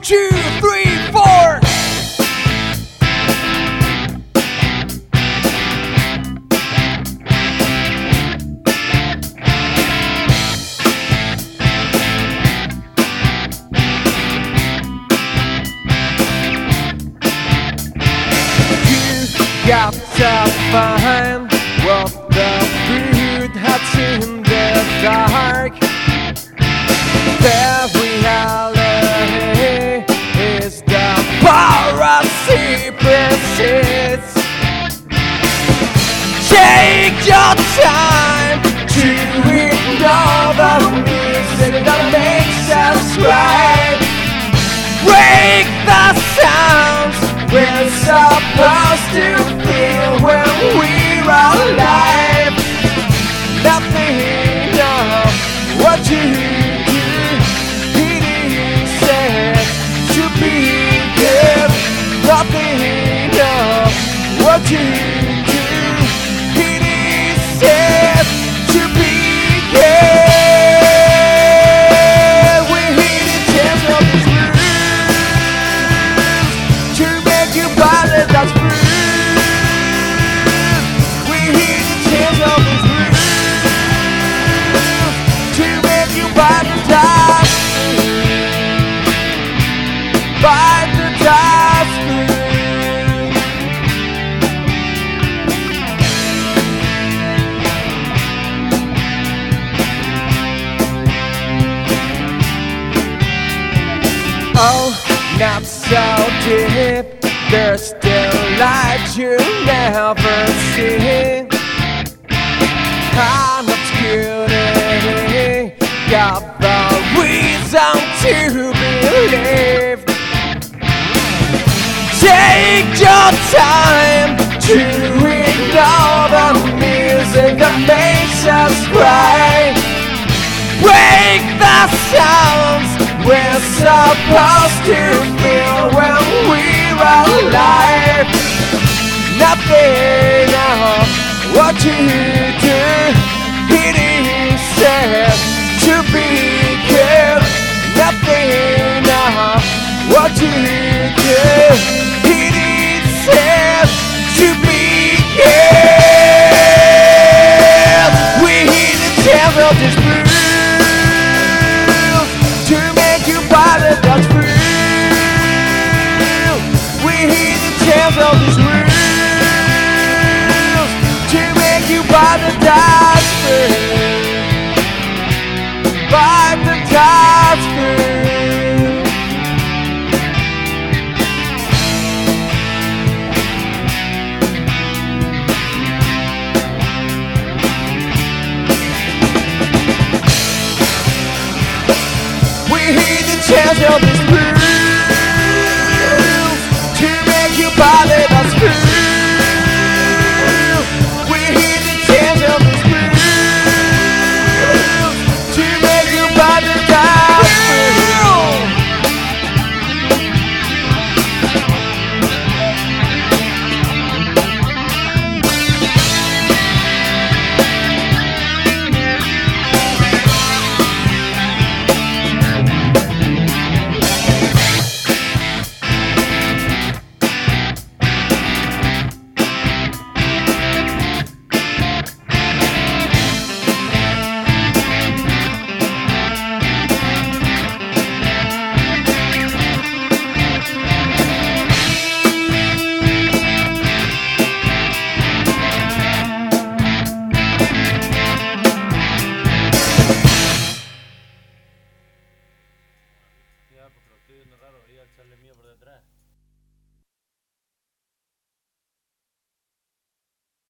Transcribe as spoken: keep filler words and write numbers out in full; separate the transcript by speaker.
Speaker 1: two, three, four. You got to find what the food has in the dark. Their reality is the power of secrets. Take your time to ignore the music that makes us cry. Break the sounds we're supposed to feel when we're alive. Nothing of what you do, it is said to be good. Nothing of what you do, it is said to be good. We hit the chance of this groove to make you body that's free. We hit the chance of this groove to make you bite the dust, bite the dust. Oh, not so deep. There's still light you never see. I'm obscurity, got the reason to believe. Take your time to ignore the music that makes us cry. Break the sounds we're supposed to feel when we're alive. Nothing of what you do, it is said to be good. Nothing of what you do, it is said to be good. We hear the tale of this groove to make you body that's free. We hear the tale of this groove to make you buy the dance free, buy the dance free. We hear the chance of this groove to make you buy the dance free.
Speaker 2: Ya, porque lo estoy viendo raro, voy a echarle mío por detrás.